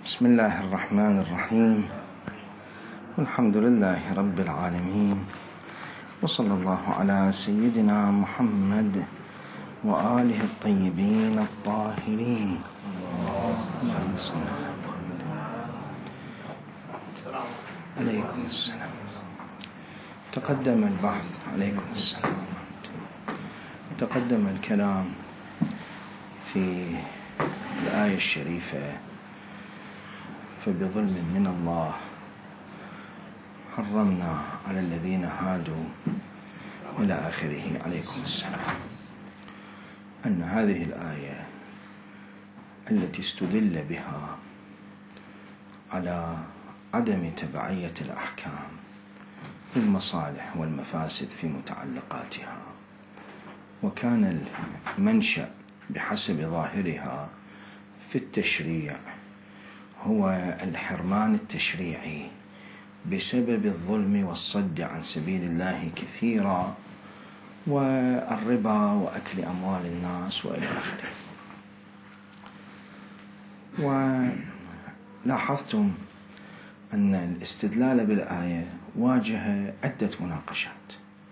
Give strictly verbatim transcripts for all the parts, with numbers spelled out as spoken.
بسم الله الرحمن الرحيم. الحمد لله رب العالمين، وصلى الله على سيدنا محمد وآله الطيبين الطاهرين. اللهم صل على محمد. عليكم السلام. تقدم البحث. عليكم السلام. تقدم الكلام في الآية الشريفة: فبظلم من الله حرمنا على الذين هادوا إلى آخره. عليكم السلام. أن هذه الآية التي استدل بها على عدم تبعية الأحكام للمصالح والمفاسد في متعلقاتها، وكان المنشأ بحسب ظاهرها في التشريع هو الحرمان التشريعي بسبب الظلم والصد عن سبيل الله كثيرا، والربا وأكل أموال الناس وإلى آخره. ولاحظتم أن الاستدلال بالآية واجه عدة مناقشات،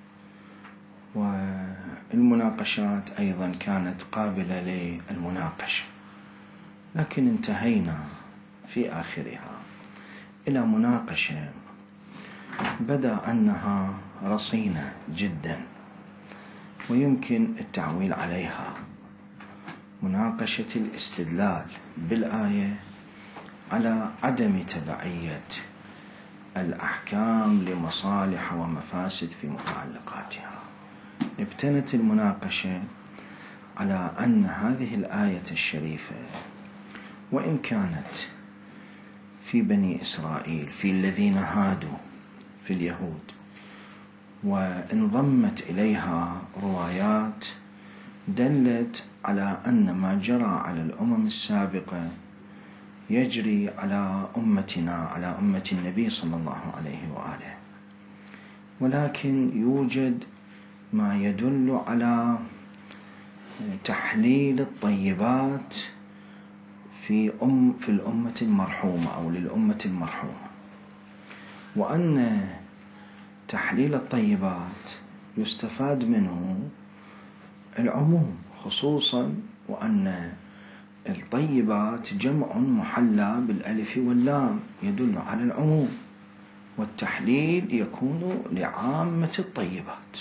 والمناقشات أيضا كانت قابلة للمناقشة، لكن انتهينا في آخرها إلى مناقشة بدأ أنها رصينة جدا ويمكن التعويل عليها، مناقشة الاستدلال بالآية على عدم تبعية الأحكام لمصالح ومفاسد في متعلقاتها. ابتنت المناقشة على أن هذه الآية الشريفة وإن كانت في بني إسرائيل، في الذين هادوا، في اليهود، وانضمت إليها روايات دلت على أن ما جرى على الأمم السابقة يجري على أمتنا، على أمة النبي صلى الله عليه وآله، ولكن يوجد ما يدل على تحليل الطيبات في أم في الأمة المرحومة أو للأمة المرحومة، وأن تحليل الطيبات يستفاد منه العموم خصوصا، وأن الطيبات جمع محلى بالألف واللام يدل على العموم، والتحليل يكون لعامة الطيبات.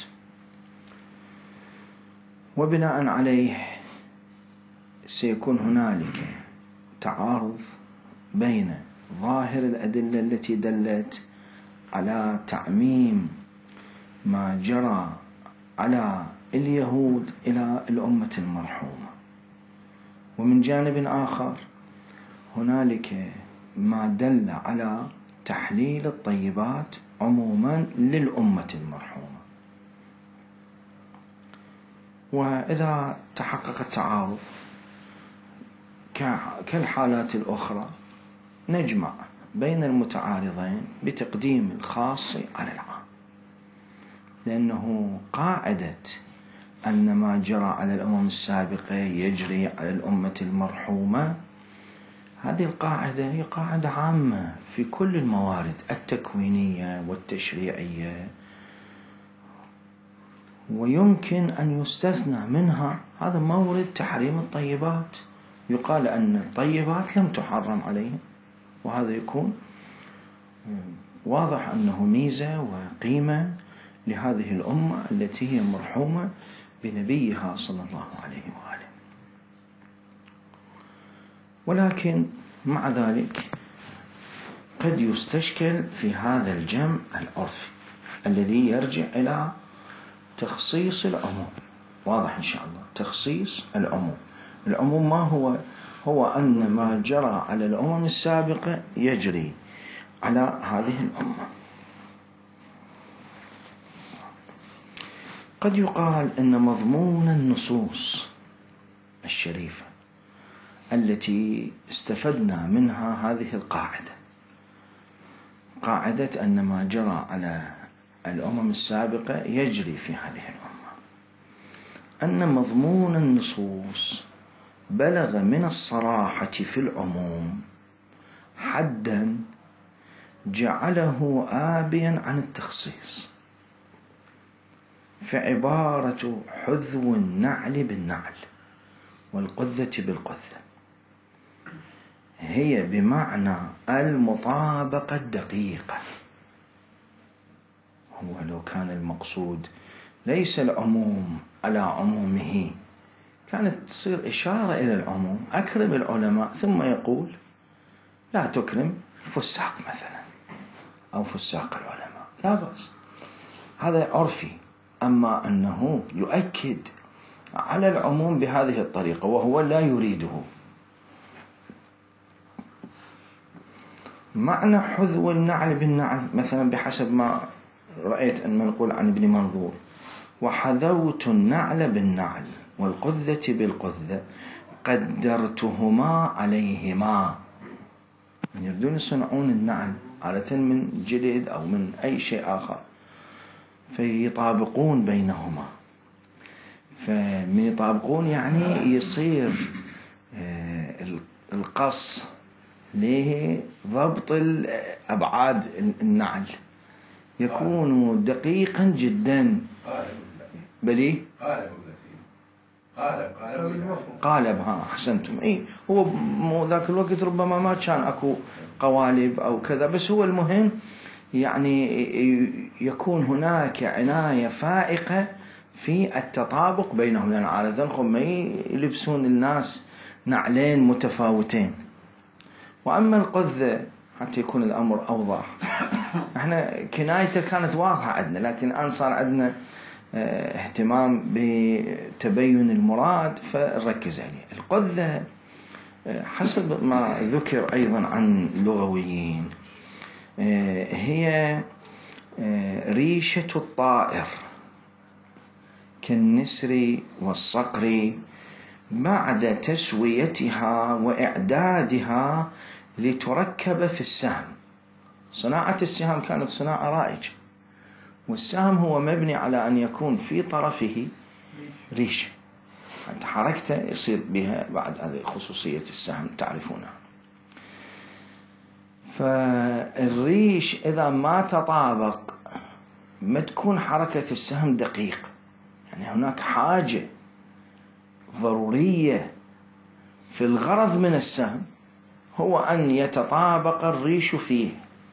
وبناء عليه سيكون هنالك تعارض بين ظاهر الأدلة التي دلت على تعميم ما جرى على اليهود إلى الأمة المرحومة، ومن جانب آخر هنالك ما دل على تحليل الطيبات عموما للأمة المرحومة. وإذا تحقق التعارض كالحالات الأخرى نجمع بين المتعارضين بتقديم الخاص على العام، لأنه قاعدة أن ما جرى على الأمم السابقة يجري على الأمة المرحومة، هذه القاعدة هي قاعدة عامة في كل الموارد التكوينية والتشريعية، ويمكن أن يستثنى منها هذا مورد تحريم الطيبات، يقال أن الطيبات لم تحرم عليهم، وهذا يكون واضح أنه ميزة وقيمة لهذه الأمة التي هي مرحومة بنبيها صلى الله عليه وآله. ولكن مع ذلك قد يستشكل في هذا الجمع العرفي الذي يرجع إلى تخصيص العموم. واضح إن شاء الله تخصيص العموم. العموم ما هو؟ هو أن ما جرى على الأمم السابقة يجري على هذه الأمة. قد يقال أن مضمون النصوص الشريفة التي استفدنا منها هذه القاعدة، قاعدة أن ما جرى على الأمم السابقة يجري في هذه الأمة، أن مضمون النصوص بلغ من الصراحة في العموم حدا جعله آبيا عن التخصيص، فعبارة حذو النعل بالنعل والقذة بالقذة هي بمعنى المطابقة الدقيقة. هو لو كان المقصود ليس العموم على عمومه كانت تصير إشارة إلى العموم، أكرم العلماء، ثم يقول لا تكرم الفساق مثلا أو فساق العلماء، لا بأس، هذا عرفي. أما أنه يؤكد على العموم بهذه الطريقة وهو لا يريده. معنى حذو النعل بالنعل مثلا بحسب ما رأيت أن منقول عن ابن منظور: وحذوت النعل بالنعل والقذة بالقذة قدرتهما عليهما. من يريدون يصنعون النعل عادة من جلد أو من أي شيء آخر فيطابقون بينهما، فمن يطابقون يعني يصير القص لضبط الأبعاد النعل يكون دقيقا جدا. بلي قالب قالب ها أحسنتم. إيه هو مو ذاك الوقت ربما ما كان أكو قوالب أو كذا، بس هو المهم يعني يكون هناك عناية فائقة في التطابق بينهم، لأن عادة هم يلبسون الناس نعلين متفاوتين. وأما القذة حتى يكون الأمر أوضح، احنا كنايته كانت واضحة عندنا، لكن الآن صار عندنا اهتمام بتبين المراد فنركز عليه. القذة حسب ما ذكر أيضا عن اللغويين هي ريشة الطائر كالنسر والصقر بعد تسويتها وإعدادها لتركب في السهم. صناعة السهام كانت صناعة رائجة، والسهم هو مبني على أن يكون في طرفه ريشة، حتى حركته يصير بها بعد هذه خصوصية السهم تعرفونها. فالريش إذا ما تطابق ما تكون حركة السهم دقيقة، يعني هناك حاجة ضرورية في الغرض من السهم هو أن يتطابق الريش فيه،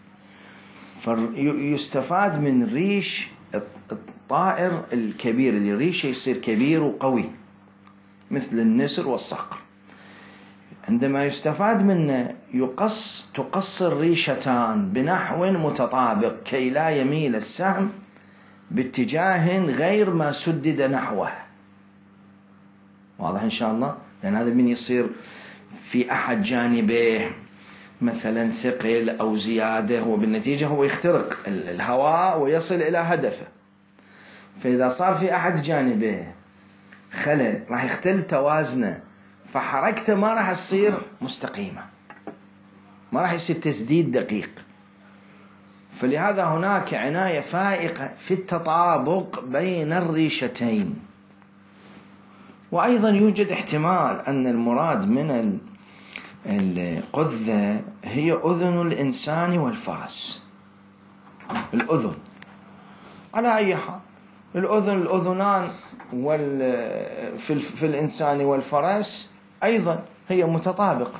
فيستفاد من ريش الطائر الكبير اللي ريشه يصير كبير وقوي مثل النسر والصقر. عندما يستفاد منه يقص تقص الريشتان بنحو متطابق كي لا يميل السهم باتجاه غير ما سدد نحوه. واضح إن شاء الله؟ لأن هذا من يصير في أحد جانبه مثلا ثقل أو زيادة، وبالنتيجة هو يخترق الهواء ويصل إلى هدفه. فإذا صار في أحد جانبه خلل راح يختل توازنه، فحركته ما راح تصير مستقيمة، ما راح يصير تسديد دقيق. فلهذا هناك عناية فائقة في التطابق بين الريشتين. وأيضا يوجد احتمال أن المراد من القذة هي أذن الإنسان والفرس. الأذن على أي حال، الأذن الأذنان في, في الإنسان والفرس أيضا هي متطابقة.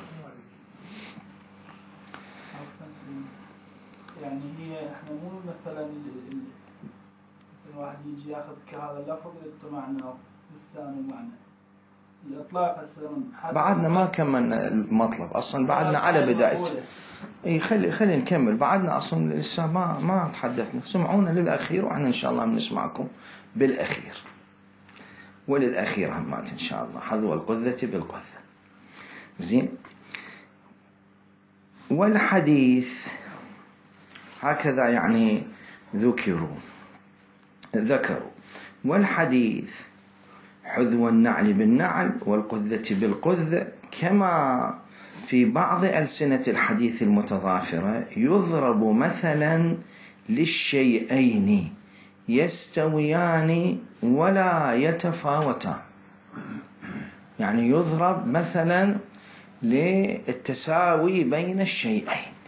يعني هي احنا مو مثلا الواحد يجي ياخذ كهذا اللفظ معناه والثاني معنى الإطلاق هسه بعدنا ما كملنا المطلب أصلا، بعدنا على بداية. إيه خلي خلي نكمل، بعدنا أصلا لسه ما ما تحدثنا. سمعونا للأخير وإحنا إن شاء الله بنسمعكم بالأخير، وللأخير همات إن شاء الله. حذو القذة بالقذة. زين. والحديث هكذا يعني ذكروا ذكروا والحديث حذو النعل بالنعل والقذة بالقذة، كما في بعض ألسنة الحديث المتضافرة يضرب مثلا للشيئين يستويان ولا يتفاوتان. يعني يضرب مثلا للتساوي بين الشيئين،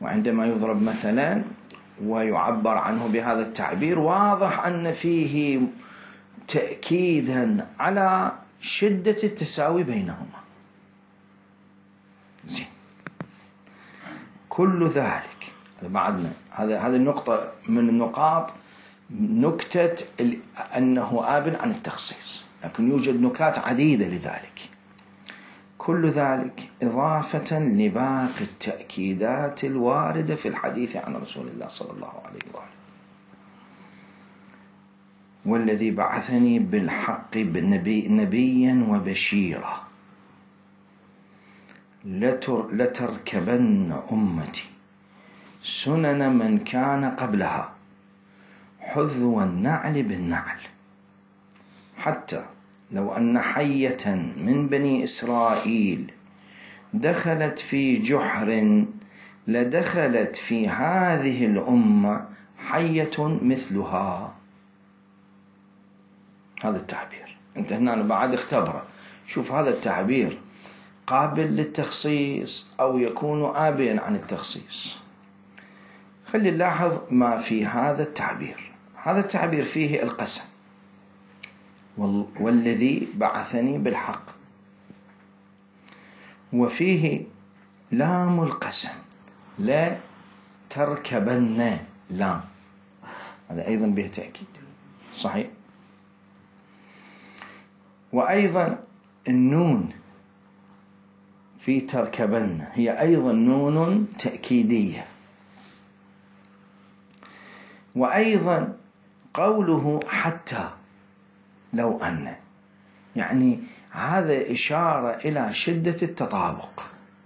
وعندما يضرب مثلا ويعبر عنه بهذا التعبير واضح أن فيه تأكيدا على شدة التساوي بينهما. زين. كل ذلك بعدنا هذا هذه النقطة من النقاط، نكتة أنه آب عن التخصيص، لكن يوجد نكات عديدة لذلك. كل ذلك إضافة لباقي التأكيدات الواردة في الحديث عن رسول الله صلى الله عليه وآله. والذي بعثني بالحق بالنبي نبيا وبشيرا لتر لتركبن أمتي سنن من كان قبلها حذو النعل بالنعل، حتى لو أن حية من بني إسرائيل دخلت في جحر لدخلت في هذه الأمة حية مثلها. هذا التعبير أنت هنا بعد اختبره، شوف هذا التعبير قابل للتخصيص أو يكون آبيا عن التخصيص. خلي نلاحظ ما في هذا التعبير. هذا التعبير فيه القسم، والذي بعثني بالحق، وفيه لام القسم لا تركبن، لام هذا أيضا به تأكيد صحيح. وأيضا النون في تركبن هي أيضا نون تأكيدية. وأيضا قوله حتى لو أن، يعني هذا إشارة إلى شدة التطابق،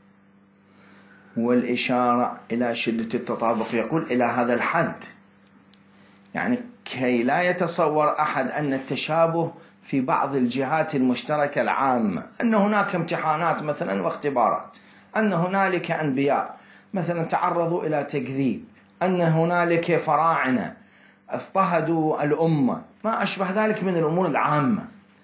والإشارة إلى شدة التطابق يقول إلى هذا الحد، يعني كي لا يتصور أحد أن التشابه في بعض الجهات المشتركة العامة، أن هناك امتحانات مثلا واختبارات، أن هنالك أنبياء مثلا تعرضوا إلى تكذيب، أن هنالك فراعنة اضطهدوا الأمة، ما أشبه ذلك من الأمور العامة.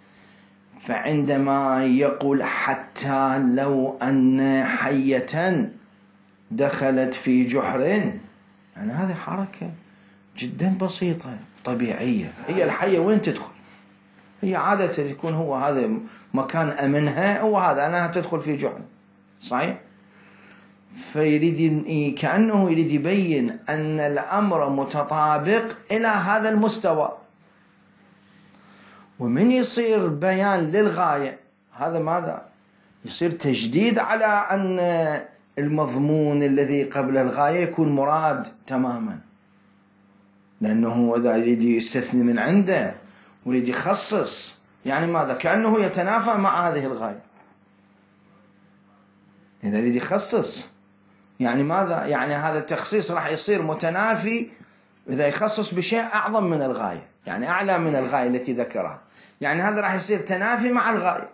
فعندما يقول حتى لو أن حية دخلت في جحر، يعني هذه حركة جدا بسيطة طبيعية. هي الحية وين تدخل؟ هي عادة يكون هو هذا مكان أمنها، هو هذا أنها تدخل في جحر صحيح. فيريد كأنه يريد يبين أن الأمر متطابق إلى هذا المستوى، ومن يصير بيان للغاية هذا ماذا؟ يصير تجديد على أن المضمون الذي قبل الغاية يكون مراد تماما، لأنه إذا يريد يستثني من عنده ويريد يخصص، يعني ماذا؟ كأنه يتنافى مع هذه الغاية. إذا يريد يخصص يعني ماذا؟ يعني هذا التخصيص راح يصير متنافي إذا يخصص بشيء أعظم من الغاية، يعني أعلى من الغاية التي ذكرها، يعني هذا راح يصير تنافي مع الغاية.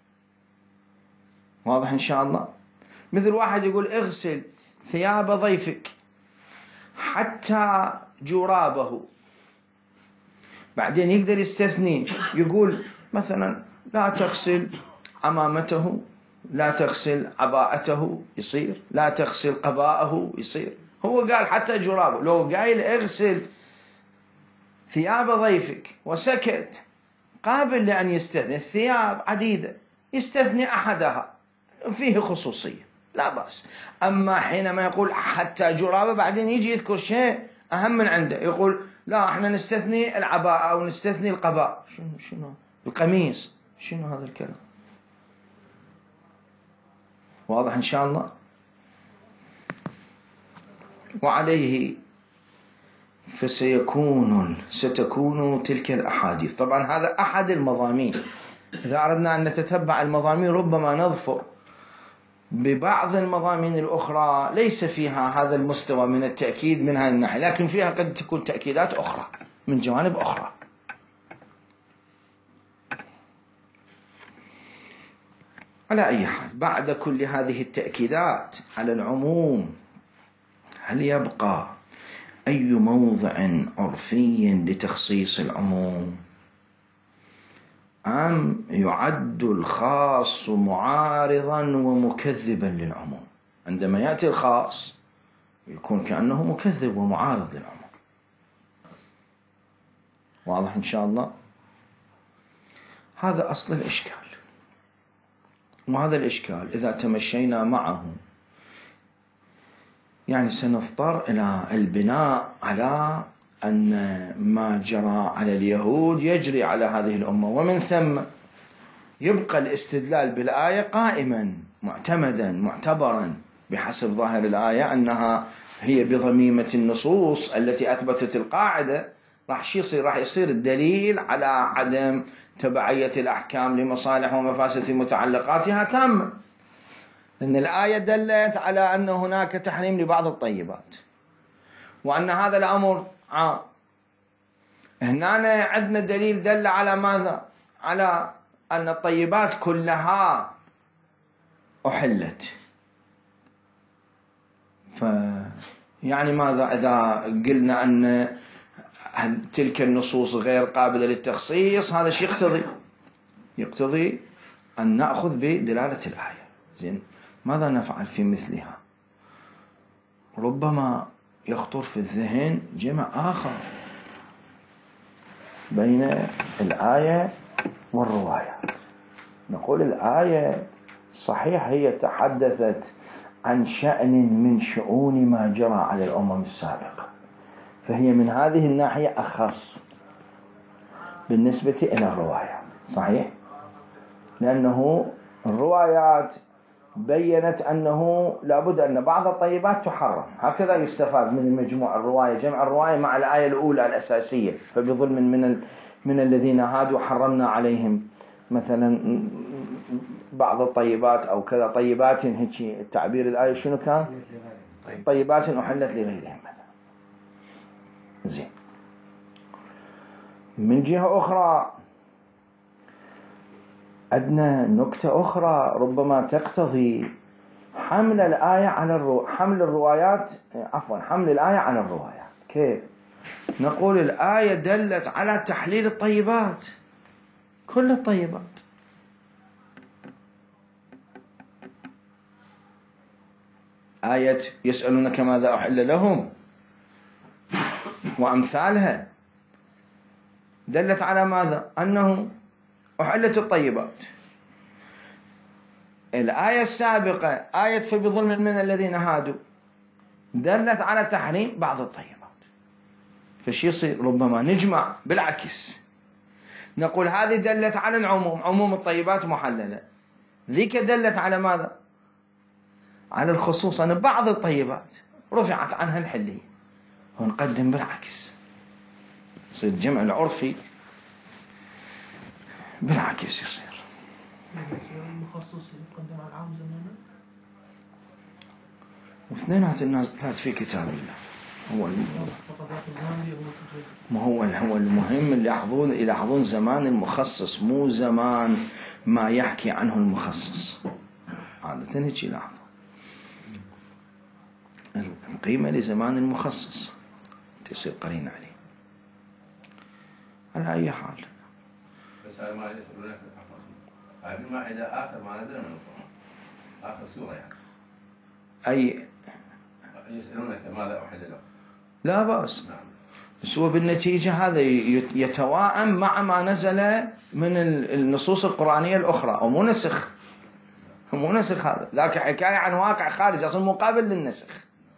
واضح إن شاء الله؟ مثل واحد يقول اغسل ثياب ضيفك حتى جرابه، بعدين يقدر يستثني يقول مثلا لا تغسل عمامته، لا تغسل عباءته، يصير لا تغسل قباءه، يصير. هو قال حتى جرابه، لو قايل اغسل ثياب ضيفك وسكت قابل لأن يستثني. الثياب عديدة يستثني أحدها فيه خصوصية لا بأس. أما حينما يقول حتى جرابه بعدين يجي يذكر شيء أهم من عنده، يقول لا احنا نستثني العباءة أو نستثني القباء، شنو شنو القميص، شنو هذا الكلام؟ واضح إن شاء الله؟ وعليه فسيكون ستكون تلك الأحاديث. طبعا هذا أحد المضامين، إذا أردنا أن نتتبع المضامين ربما نظفر ببعض المضامين الأخرى ليس فيها هذا المستوى من التأكيد من هذه الناحية، لكن فيها قد تكون تأكيدات أخرى من جوانب أخرى. على أي حال، بعد كل هذه التأكيدات على العموم، هل يبقى أي موضع عرفي لتخصيص العموم، أم يعد الخاص معارضا ومكذبا للعموم؟ عندما يأتي الخاص يكون كأنه مكذب ومعارض للعموم. واضح إن شاء الله؟ هذا أصل الإشكال. وهذا الإشكال إذا تمشينا معه يعني سنضطر إلى البناء على أن ما جرى على اليهود يجري على هذه الأمة، ومن ثم يبقى الاستدلال بالآية قائما معتمدا معتبرا بحسب ظاهر الآية أنها هي بضميمة النصوص التي أثبتت القاعدة. راح يصير راح يصير الدليل على عدم تبعية الأحكام لمصالح ومفاسد في متعلقاتها تامة، لأن الآية دلت على أن هناك تحريم لبعض الطيبات وأن هذا الأمر عام. هنا عندنا دليل دل على ماذا؟ على أن الطيبات كلها أحلت. فيعني ماذا إذا قلنا أن تلك النصوص غير قابلة للتخصيص؟ هذا الشيء يقتضي يقتضي أن نأخذ بدلالة الآية. زين، ماذا نفعل في مثلها؟ ربما يخطر في الذهن جمع آخر بين الآية والرواية. نقول الآية صحيح هي تحدثت عن شأن من شؤون ما جرى على الأمم السابقة، فهي من هذه الناحية أخص بالنسبة إلى الرواية. صحيح، لأنه الروايات بيّنت أنه لابد أن بعض الطيبات تحرم. هكذا يستفاد من مجموع الرواية، جمع الرواية مع الآية الأولى الأساسية. فبظلم من ال... من الذين هادوا حرمنا عليهم مثلا بعض الطيبات أو كذا، طيبات هيك التعبير الآية شنو كان؟ طيبات أحلت لغيرهم. زين، من جهة أخرى عندنا نكتة أخرى ربما تقتضي حمل الآية على الرو... حمل الروايات عفوا حمل الآية على الروايات. كيف؟ نقول الآية دلت على تحليل الطيبات، كل الطيبات. آية يسألونك ماذا أحل لهم وأمثالها دلت على ماذا؟ أنه أحلت الطيبات. الآية السابقة آية فبظلم من الذين هادوا دلت على تحريم بعض الطيبات. فشي يصير ربما نجمع بالعكس، نقول هذه دلت على العموم، عموم الطيبات محللة، ذيك دلت على ماذا؟ على الخصوص، أن بعض الطيبات رفعت عنها الحلية، ونقدم بالعكس. يصير الجمع العرفي بالعكس يصير. المخصص يقدم على العام زمانا، واثنينات الناس ثلاث في كتاب الله. هو ما هو هو المهم اللي يلاحظون يلاحظون زمان المخصص، مو زمان ما يحكي عنه المخصص. عادة هيك يلاحظوا القيمة لزمان المخصص تصير قرين عليه. على أي حال، بس هذا ما يسألونك هذه ما إذا آخر ما نزل من القرآن، آخر سورة يعني. أي يسألونك ماذا أحل لهم. لا بأس. نعم. بس هو بالنتيجة هذا يتواءم مع ما نزل من النصوص القرآنية الأخرى، أو مو نسخ، مو نسخ. هذا ذاك حكاية عن واقع خارج أصلا مقابل للنسخ.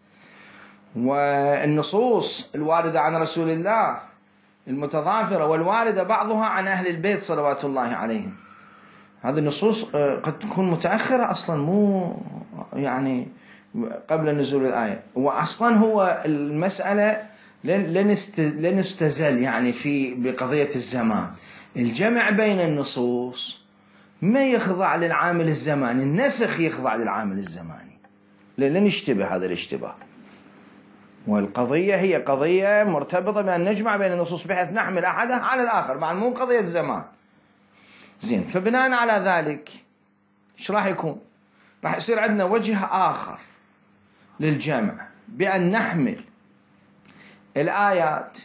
والنصوص الواردة عن رسول الله المتضافرة والواردة بعضها عن أهل البيت صلوات الله عليهم، هذه النصوص قد تكون متأخرة أصلا، مو يعني قبل نزول الآية. وأصلا هو المسألة لن نستزل يعني في بقضية الزمان. الجمع بين النصوص ما يخضع للعامل الزماني، النسخ يخضع للعامل الزماني، لن يشتبه هذا الاشتباه. والقضية هي قضية مرتبطة بأن نجمع بين النصوص بحيث نحمل أحدها على الآخر، مع مو قضية زمان. زين، فبناء على ذلك إيش راح يكون؟ راح يصير عندنا وجه آخر للجمع، بأن نحمل الآيات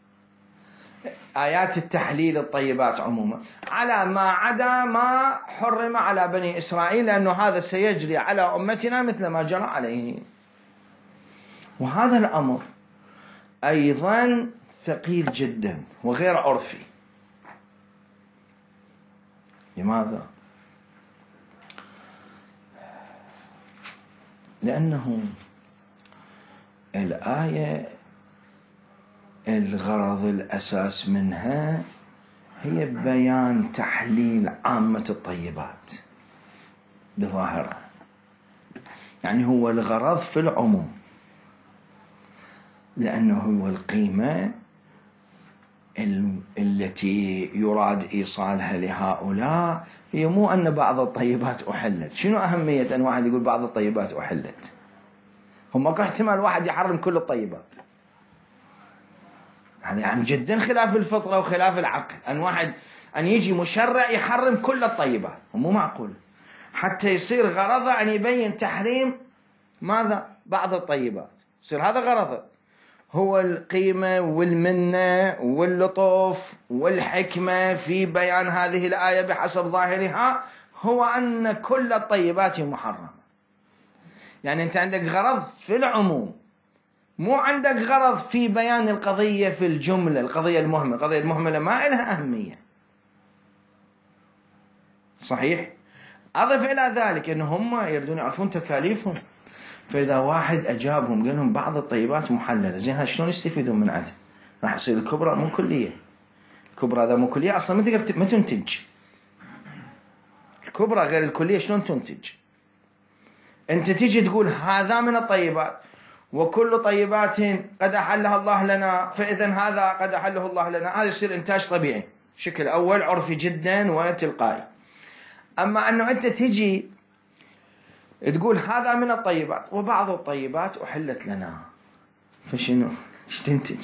آيات التحليل الطيبات عموما على ما عدا ما حرم على بني إسرائيل، لأنه هذا سيجري على أمتنا مثل ما جرى عليه. وهذا الأمر أيضا ثقيل جدا وغير عرفي. لماذا؟ لأنه الآية الغرض الأساس منها هي بيان تحليل عامة الطيبات بظاهرها، يعني هو الغرض في العموم، لأنه هو القيمة التي يراد إيصالها لهؤلاء هي مو أن بعض الطيبات أحلت. شنو أهمية أن واحد يقول بعض الطيبات أحلت؟ هم اكو احتمال واحد يحرم كل الطيبات، هذا يعني جدا خلاف الفطرة وخلاف العقل، أن واحد أن يجي مشرع يحرم كل الطيبات، مو معقول. حتى يصير غرضه أن يبين تحريم ماذا؟ بعض الطيبات، يصير هذا غرضه. هو القيمة والمنة واللطف والحكمة في بيان هذه الآية بحسب ظاهرها هو أن كل الطيبات محرمة. يعني أنت عندك غرض في العموم، مو عندك غرض في بيان القضية في الجملة، القضية المهمة. القضية المهمة ما لها أهمية، صحيح؟ أضف إلى ذلك أن هم يريدون يعرفون تكاليفهم، فإذا واحد أجابهم قال لهم بعض الطيبات محللة، زين شلون يستفيدون من عدم؟ راح يصير الكبرى مو كلية. الكبرى هذا مو كلية أصلا، ما تقدر ما تنتج. الكبرى غير الكلية، شلون تنتج؟ أنت تيجي تقول هذا من الطيبات وكل طيبات قد أحلها الله لنا، فإذا هذا قد أحله الله لنا، هذا يصير إنتاج طبيعي بشكل أول عرفي جدا وتلقائي. أما أنه أنت تيجي تقول هذا من الطيبات وبعض الطيبات أحلت لنا، فشنو؟ ايش تنتج؟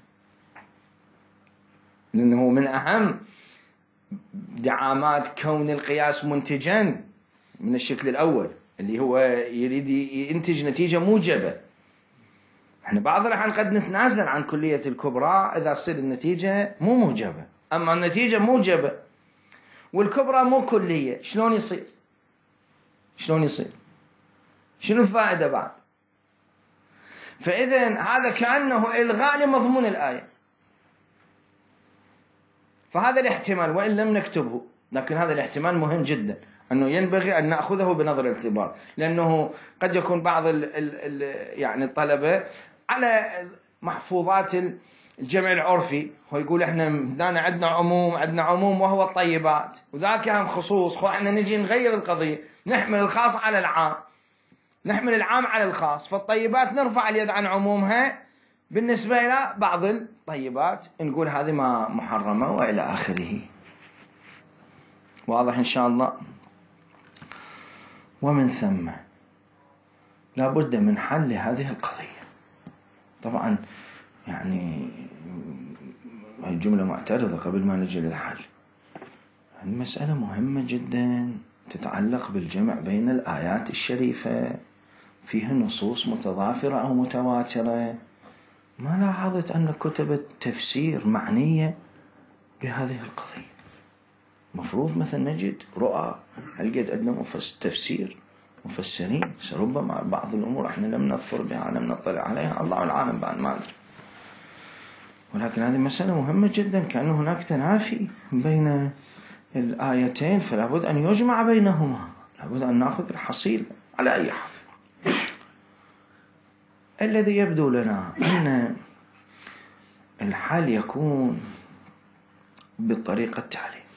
لأنه من أهم دعامات كون القياس منتجا من الشكل الأول اللي هو يريد ينتج نتيجة موجبة. احنا بعض الأحيان قد نتنازل عن كلية الكبرى إذا تصير النتيجة مو موجبة، أما النتيجة موجبة والكبرى مو كلية، شلون يصير؟ شلون يصير؟ شنو الفائدة بعد؟ فإذن هذا كأنه إلغاء لمضمون الآية. فهذا الاحتمال وإن لم نكتبه، لكن هذا الاحتمال مهم جدا، أنه ينبغي أن نأخذه بنظر الاعتبار، لأنه قد يكون بعض ال ال ال يعني الطلبة على محفوظات الجمع العرفي هو يقول إحنا دانا عندنا عموم عندنا عموم وهو الطيبات، وذاك هم خصوص. خو إحنا نجي نغير القضية، نحمل الخاص على العام، نحمل العام على الخاص. فالطيبات نرفع اليد عن عمومها بالنسبة إلى بعض الطيبات نقول هذه ما محرمة وإلى آخره. واضح إن شاء الله؟ ومن ثم لا بد من حل هذه القضية. طبعا يعني الجملة معترضة قبل ما نجي للحل. المسألة مهمة جدا تتعلق بالجمع بين الآيات الشريفة، فيها نصوص متضافرة أو متواترة. ما لاحظت أن كتب التفسير معنية بهذه القضية؟ مفروض مثل نجد رؤى، هل قد عندنا مفسر تفسير مفسرين؟ ربما بعض الأمور احنا لم نظفر بها، لم نطلع عليها، الله العالم بعد ما أدري. ولكن هذه مسألة مهمة جدا، كأن هناك تنافي بين الآيتين، فلا بد أن يجمع بينهما، لا بد أن نأخذ الحصيل. على أي حال، الذي يبدو لنا أن الحل يكون بالطريقة التالية.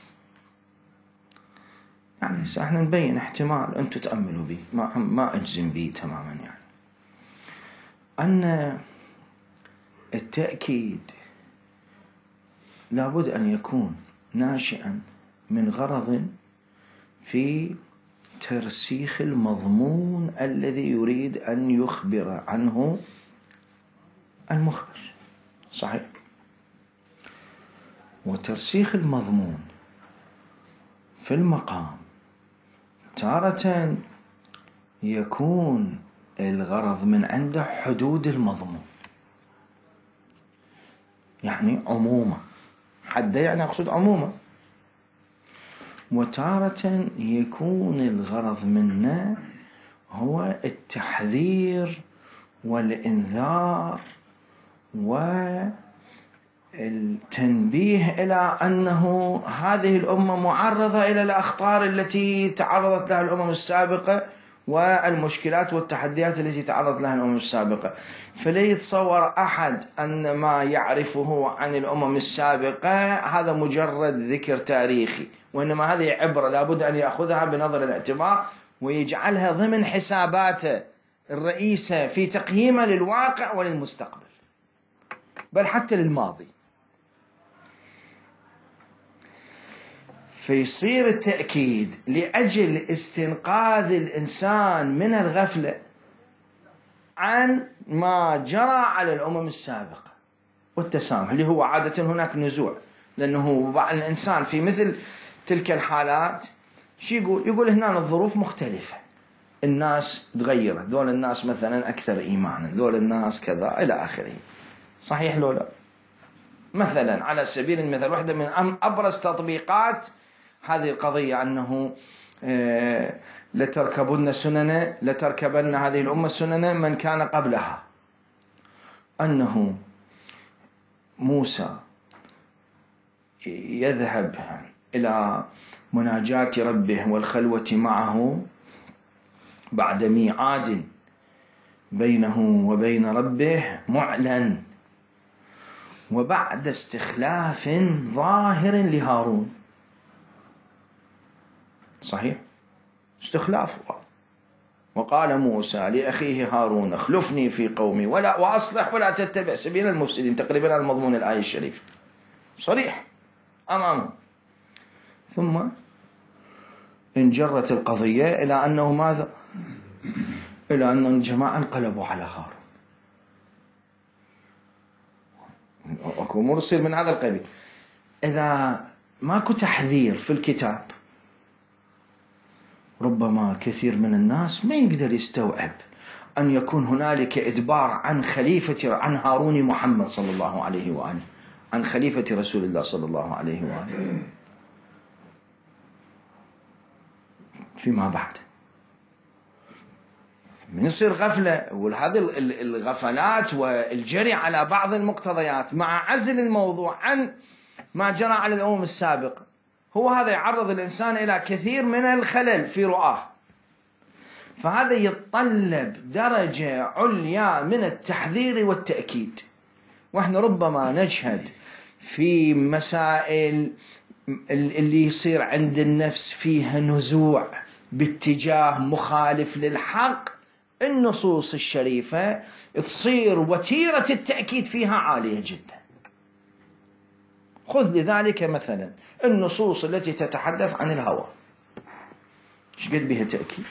يعني احنا نبين احتمال أنتم تأملوا به، ما ما أجزم به تماما، يعني أن التأكيد لابد أن يكون ناشئا من غرض في ترسيخ المضمون الذي يريد أن يخبر عنه المخبر، صحيح؟ وترسيخ المضمون في المقام تارة يكون الغرض من عنده حدود المضمون، يعني عمومة، حد يعني أقصد عمومة. وتارة يكون الغرض منه هو التحذير والإنذار والتنبيه إلى أنه هذه الأمة معرضة إلى الأخطار التي تعرضت لها الأمم السابقة والمشكلات والتحديات التي تعرضت لها الأمم السابقة. فلا يتصور أحد أن ما يعرفه عن الأمم السابقة هذا مجرد ذكر تاريخي، وإنما هذه عبرة لابد أن يأخذها بنظر الاعتبار ويجعلها ضمن حساباته الرئيسة في تقييمه للواقع وللمستقبل، بل حتى للماضي. فيصير التأكيد لأجل استنقاذ الإنسان من الغفلة عن ما جرى على الأمم السابقة والتسامح، اللي هو عادة هناك نزوع، لأنه بعض الإنسان في مثل تلك الحالات شو يقول؟ يقول هنا الظروف مختلفة، الناس تغيرت، ذول الناس مثلا أكثر إيمانا، ذول الناس كذا إلى آخره. صحيح لو لا؟ مثلا على سبيل المثال واحدة من أبرز تطبيقات هذه القضية أنه لتركبن سنن لتركبن هذه الأمة سنن من كان قبلها، أنه موسى يذهب إلى مناجاة ربه والخلوة معه بعد ميعاد بينه وبين ربه معلن، وبعد استخلاف ظاهر لهارون. صحيح، استخلاف. وقال موسى لأخيه هارون اخلفني في قومي ولا وأصلح ولا تتبع سبيل المفسدين، تقريبا على مضمون الآية الشريفة، صريح أمامه. ثم انجرت القضية إلى أنه ماذا؟ إلى أن الجماعة انقلبوا على هارون. أكو أمور تصير من هذا القبيل. إذا ماكو تحذير في الكتاب ربما كثير من الناس ما يقدر يستوعب أن يكون هنالك إدبار عن خليفة عن هارون محمد صلى الله عليه وآله، عن خليفة رسول الله صلى الله عليه وآله فيما بعد. من يصير غفلة، وهذه الغفلات والجري على بعض المقتضيات مع عزل الموضوع عن ما جرى على الأمم السابقة، هو هذا يعرض الإنسان إلى كثير من الخلل في رؤاه. فهذا يتطلب درجة عليا من التحذير والتأكيد. وإحنا ربما نجهد في مسائل اللي يصير عند النفس فيها نزوع باتجاه مخالف للحق، النصوص الشريفة تصير وتيرة التأكيد فيها عالية جدا. خذ لذلك مثلا النصوص التي تتحدث عن الهوى، ايش قد بها تأكيد؟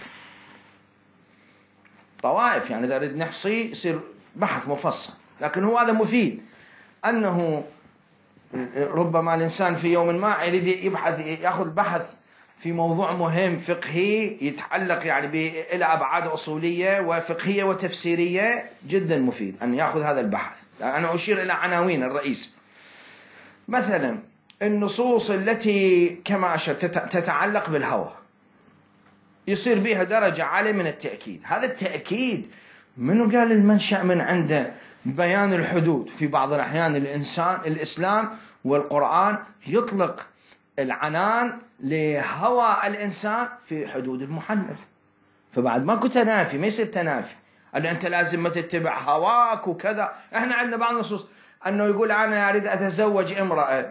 طوائف، يعني إذا نريد نحصي يصير بحث مفصل، لكن هو هذا مفيد. أنه ربما الإنسان في يوم ما يريد يبحث يأخذ بحث في موضوع مهم فقهي يتعلق يعني إلى أبعاد أصولية وفقهية وتفسيرية، جدا مفيد أن يأخذ هذا البحث. أنا أشير إلى عناوين الرئيس. مثلا النصوص التي كما أشرت تتعلق بالهوى يصير بها درجة عالية من التأكيد. هذا التأكيد منو قال المنشأ من عنده؟ بيان الحدود. في بعض الأحيان الإنسان الإسلام والقرآن يطلق العنان لهوى الإنسان في حدود المحلل، فبعد ما كنت تنافي، ما يصير تنافي أن أنت لازم ما تتبع هواك وكذا. إحنا عندنا بعض النصوص أنه يقول أنا أريد أتزوج امرأة،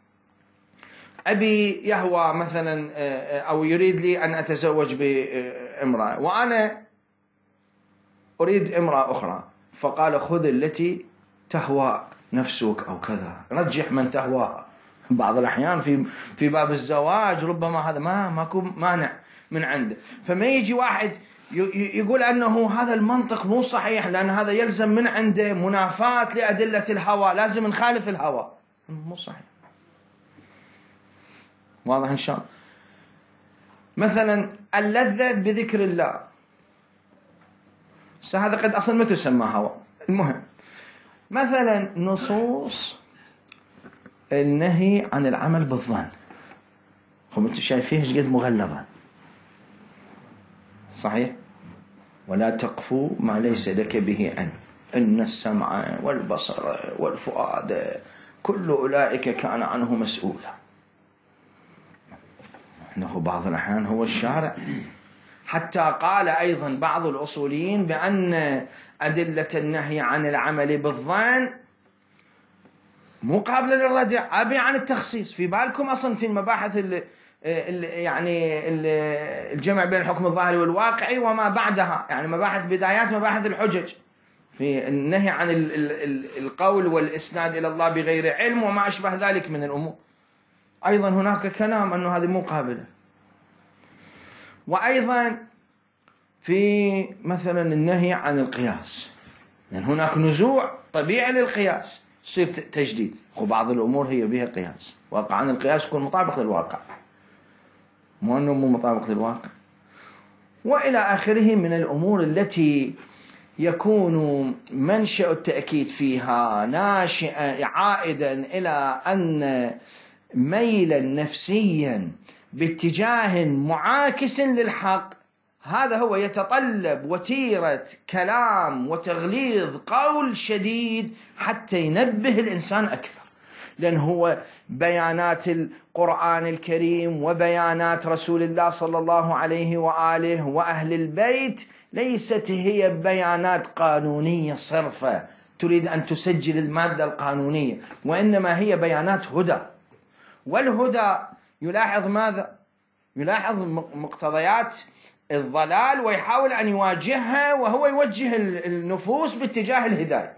أبي يهوى مثلا أو يريد لي أن أتزوج بامرأة وأنا أريد امرأة أخرى، فقال خذ التي تهوى نفسك أو كذا، رجح من تهواها. بعض الأحيان في في باب الزواج ربما هذا ما ماكو مانع من عنده، فما يجي واحد يقول أنه هذا المنطق مو صحيح لأن هذا يلزم من عنده منافاة لأدلة الهوى، لازم نخالف الهوى. مو صحيح. واضح إن شاء الله؟ مثلا اللذة بذكر الله، هذا قد أصلا ما تسمى هوى. المهم مثلا نصوص النهي عن العمل بالظن، هم انتم شايفين ايش قد مغلظة. صحيح؟ ولا تقف ما ليس لك به علم، إن السمع والبصر والفؤاد كل أولئك كان عنه مسؤولا. إنه بعض الأحيان هو الشارع. حتى قال أيضا بعض الأصوليين بأن أدلة النهي عن العمل بالظن مقابلة للردع، أبي عن التخصيص. في بالكم أصلا في المباحث ال ال يعني ال الجمع بين الحكم الظاهري والواقعي وما بعدها، يعني مباحث بدايات مباحث الحجج، في النهي عن ال ال القول والإسناد إلى الله بغير علم وما أشبه ذلك من الأمور. أيضا هناك كلام أنه هذه مقابلة. وأيضا في مثلا النهي عن القياس، يعني هناك نزوع طبيعي للقياس، يصير تجديد، وبعض الأمور هي بها قياس، واقعا القياس يكون مطابق للواقع، مو أنه مو مطابق للواقع، وإلى آخره من الأمور التي يكون منشأ التأكيد فيها ناشئا عائدا إلى أن ميلا نفسيا باتجاه معاكس للحق، هذا هو يتطلب وتيرة كلام وتغليظ قول شديد حتى ينبه الإنسان أكثر، لأن هو بيانات القرآن الكريم وبيانات رسول الله صلى الله عليه وآله وأهل البيت ليست هي بيانات قانونية صرفة تريد أن تسجل المادة القانونية، وإنما هي بيانات هدى. والهدى يلاحظ ماذا؟ يلاحظ مقتضيات الضلال ويحاول أن يواجهها، وهو يوجه النفوس باتجاه الهداية.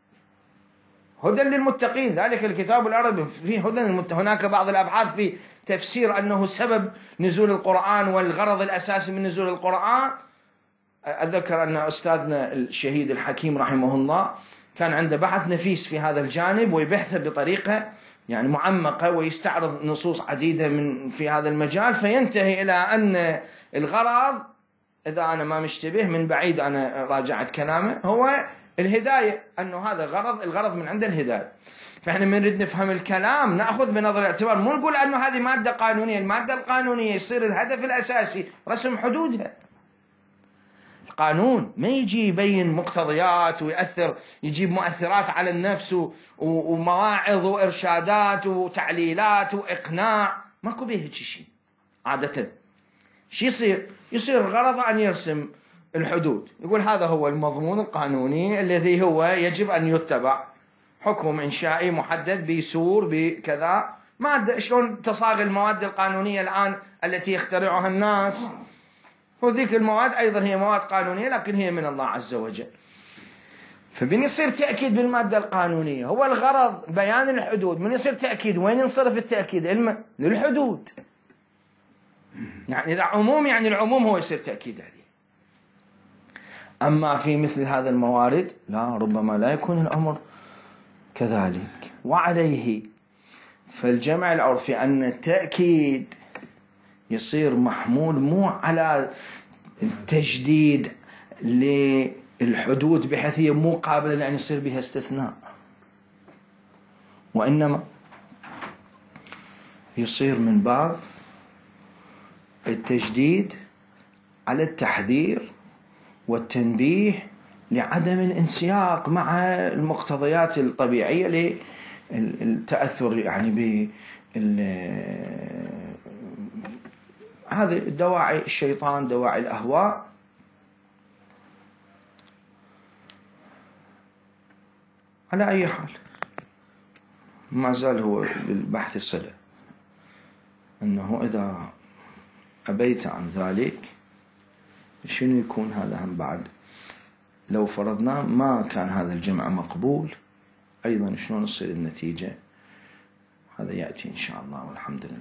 هدى للمتقين، ذلك الكتاب العربي فيه هدى للمتقين. هناك بعض الأبحاث في تفسير أنه سبب نزول القرآن والغرض الأساسي من نزول القرآن. أذكر أن أستاذنا الشهيد الحكيم رحمه الله كان عنده بحث نفيس في هذا الجانب، ويبحث بطريقة يعني معمقة، ويستعرض نصوص عديدة من في هذا المجال، فينتهي إلى أن الغرض، إذا أنا ما مشتبه من بعيد أنا راجعت كلامه، هو الهداية، أنه هذا غرض الغرض من عند الهداية. فإحنا من نريد نفهم الكلام نأخذ بنظر الاعتبار، مو نقول أنه هذه مادة قانونية. المادة القانونية يصير الهدف الأساسي رسم حدودها. القانون ما يجي يبين مقتضيات ويأثر، يجيب مؤثرات على النفس ومواعظ وإرشادات وتعليلات وإقناع، ماكو به شيء. عادة شو يصير؟ يصير الغرض أن يرسم الحدود، يقول هذا هو المضمون القانوني الذي هو يجب أن يتبع، حكم إنشائي محدد بيسور بكذا مادة. شلون تصاغ المواد القانونية الآن التي يخترعها الناس، وذيك المواد أيضا هي مواد قانونية لكن هي من الله عز وجل. فبين يصير تأكيد بالمادة القانونية هو الغرض بيان الحدود، من يصير تأكيد وين ينصرف التأكيد؟ علما للحدود، يعني إذا عموم يعني العموم هو يصير تأكيد عليه. أما في مثل هذا الموارد لا، ربما لا يكون الأمر كذلك. وعليه فالجمع العرفي أن التأكيد يصير محمول مو على تجديد للحدود بحيث هي مو قابلة لأن يصير بها استثناء، وإنما يصير من باب التجديد على التحذير والتنبيه لعدم الانسياق مع المقتضيات الطبيعية للتأثر يعني ب هذه دواعي الشيطان، دواعي الأهواء. على أي حال ما زال هو للبحث صلة، أنه إذا أبيت عن ذلك شنو يكون هذا هم بعد؟ لو فرضنا ما كان هذا الجمع مقبول أيضا شلون تصير النتيجة؟ هذا يأتي إن شاء الله، والحمد لله.